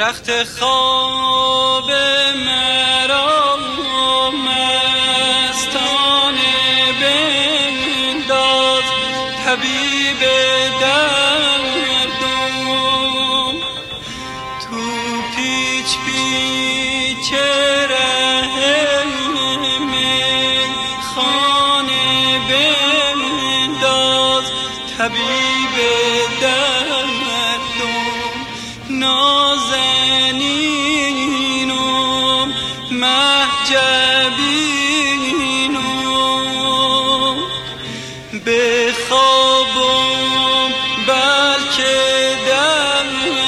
تخت خواب مرا مستانه بنداز، طبیب دردم. تو پیچ پیچ ره میخانه بنداز، طبیب دردم. نازنینم مهجبینم، به خوابم بلکه در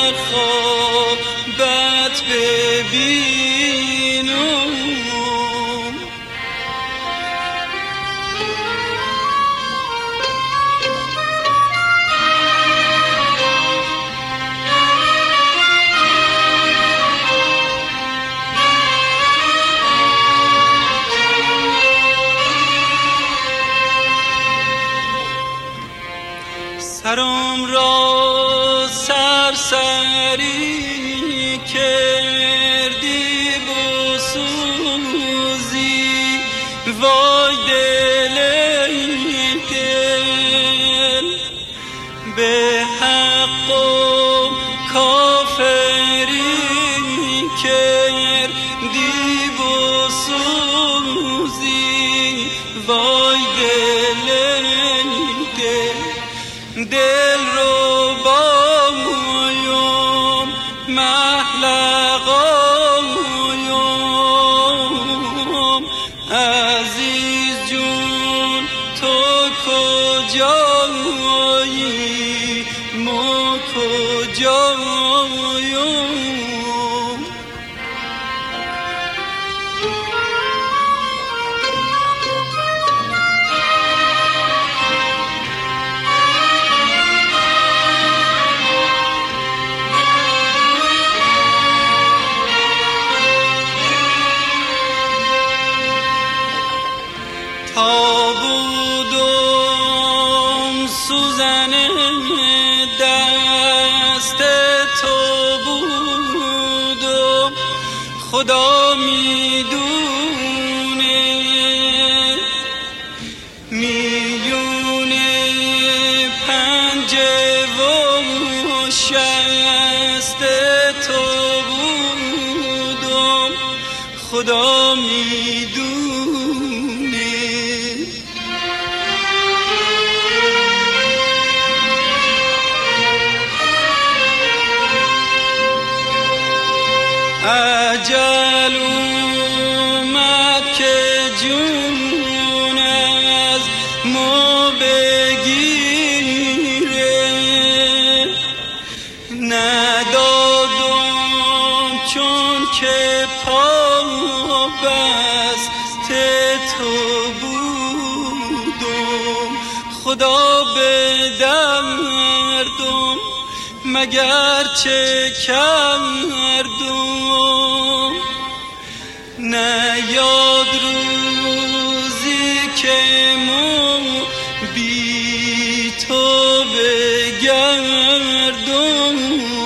خوابت ببینم. سرم را سرسری کردی بسوزی، وای دل دل. به حق و کافری کردی بسوزی، وای دل دل. دل رو بایم محلقایم، عزیز جون تو کجایی ما کجاییم. تا بودم سوزن دست تو بودم، خدا میدونه میلیون پنجه و شست تو بودم، خدا میدونه. اجل اومد که جون از ما بگیره، ندادم چون که پا بسته تو بودم، خدا به دردم مگر چه کردم. نه یاد روزی که ما بی تو بگردم.